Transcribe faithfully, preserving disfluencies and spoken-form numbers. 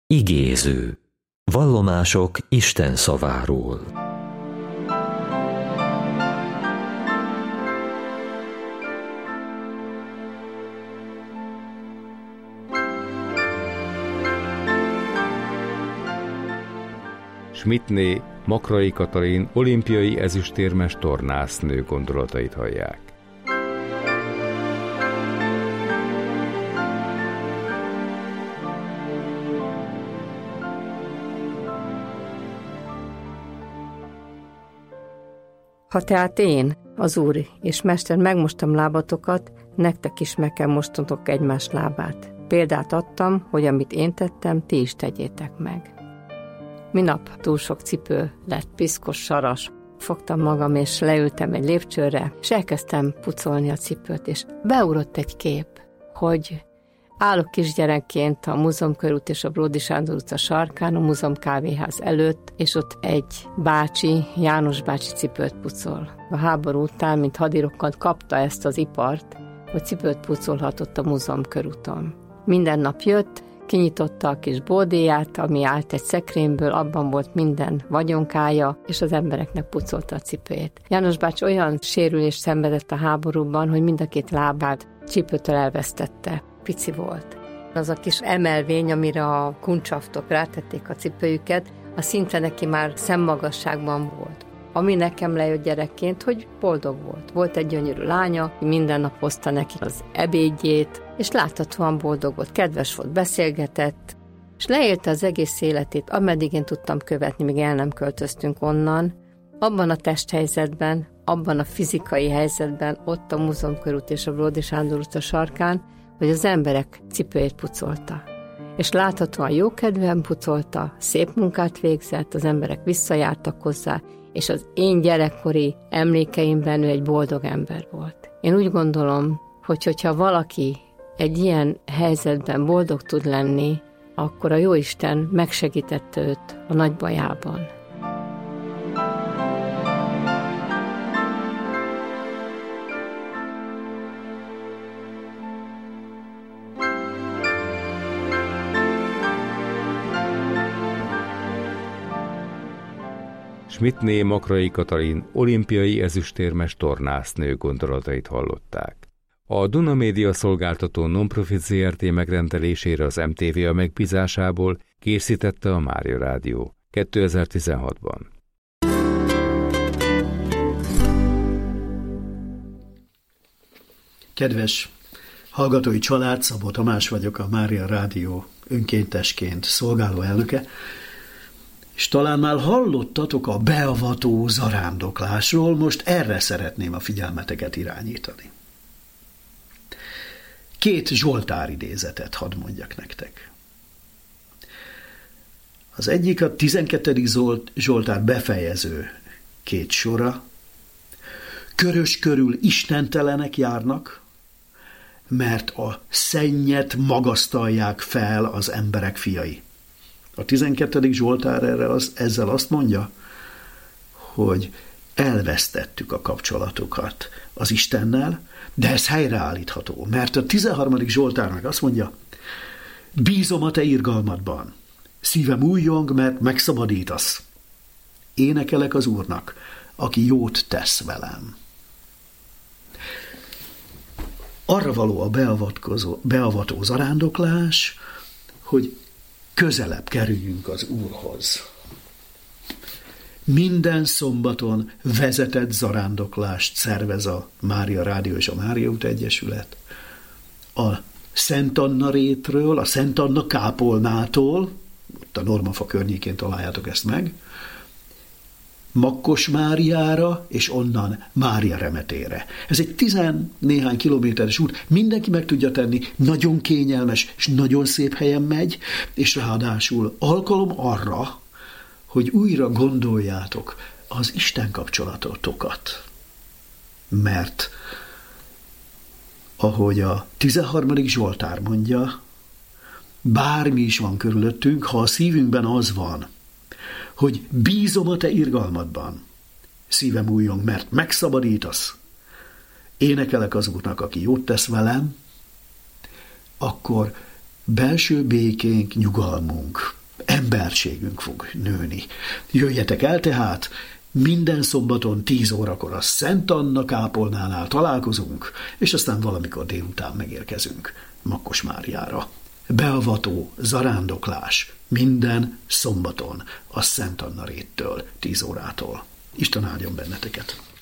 Igéző. Vallomások Isten szaváról. Schmidtné Makrai Katalin olimpiai ezüstérmes tornásznő gondolatait hallják. Ha tehát én, az Úr és Mester megmostam lábatokat, nektek is meg kell mostotok egymás lábát. Példát adtam, hogy amit én tettem, ti is tegyétek meg. Minap túl sok cipő lett, piszkos, saras. Fogtam magam, és leültem egy lépcsőre, és elkezdtem pucolni a cipőt, és beugrott egy kép, hogy állok kisgyerekként a Múzeumkörút és a Bródi Sándor utca sarkán, a Múzeum kávéház előtt, és ott egy bácsi, János bácsi cipőt pucol. A háború után, mint hadirokkant, kapta ezt az ipart, hogy cipőt pucolhatott a Múzeumkörúton. Minden nap jött, kinyitotta a kis bódéját, ami állt egy szekrényből, abban volt minden vagyonkája, és az embereknek pucolta a cipőjét. János bácsi olyan sérülést szenvedett a háborúban, hogy mind a két lábát csípőtől elvesztette. Pici volt. Az a kis emelvény, amire a kuncsaftok rátették a cipőjüket, a szinte neki már szemmagasságban volt. Ami nekem lejött gyerekként, hogy boldog volt. Volt egy gyönyörű lánya, minden nap hozta neki az ebédjét, és láthatóan boldog volt, kedves volt, beszélgetett, és leélte az egész életét, ameddig én tudtam követni, míg el nem költöztünk onnan, abban a testhelyzetben, abban a fizikai helyzetben, ott a Múzeumkörút és a Bródi Sándor utca sarkán, hogy az emberek cipőjét pucolta. És láthatóan jókedvűen pucolta, szép munkát végzett, az emberek visszajártak hozzá, és az én gyerekkori emlékeimben ő egy boldog ember volt. Én úgy gondolom, hogy hogyha valaki egy ilyen helyzetben boldog tud lenni, akkor a Jóisten megsegítette őt a nagy bajában. Schmidtné Makrai Katalin olimpiai ezüstérmes tornásznő gondolatait hallották. A Duna Média szolgáltató non-profit zé er té megrendelésére az em té vé a megbízásából készítette a Mária Rádió kétezer-tizenhatban. Kedves hallgatói család, Szabó Tamás vagyok, a Mária Rádió önkéntesként szolgáló elnöke, és talán már hallottatok a beavató zarándoklásról, most erre szeretném a figyelmeteket irányítani. Két Zsoltár idézetet hadd mondjak nektek. Az egyik a tizenkettedik Zsoltár befejező két sora. Körös körül istentelenek járnak, mert a szennyet magasztalják fel az emberek fiai. A tizenkettedik Zsoltár erre az, ezzel azt mondja, hogy elvesztettük a kapcsolatokat az Istennel, de ez helyreállítható, mert a tizenharmadik Zsoltárnak azt mondja, bízom a te irgalmadban, szívem újjong, mert megszabadítasz. Énekelek az Úrnak, aki jót tesz velem. Arra való a beavatkozó, beavató zarándoklás, hogy közelebb kerüljünk az Úrhoz. Minden szombaton vezetett zarándoklást szervez a Mária Rádió és a Mária út Egyesület. A Szent Anna rétről, a Szent Anna kápolnától, ott a Normafa környékén találjátok ezt meg, Makkos Máriára, és onnan Mária Remetére. Ez egy tizennéhány kilométeres út, mindenki meg tudja tenni, nagyon kényelmes, és nagyon szép helyen megy, és ráadásul alkalom arra, hogy újra gondoljátok az Isten kapcsolatotokat. Mert, ahogy a tizenharmadik Zsoltár mondja, bármi is van körülöttünk, ha a szívünkben az van, hogy bízom a te irgalmadban, szívem újjong, mert megszabadítasz, énekelek az Úrnak, aki jót tesz velem, akkor belső békénk, nyugalmunk emberségünk fog nőni. Jöjjetek el tehát, minden szombaton tíz órakor a Szent Anna kápolnánál találkozunk, és aztán valamikor délután megérkezünk Makkos Máriára. Beavató zarándoklás minden szombaton a Szent Anna réttől, tíz órától. Isten áldjon benneteket!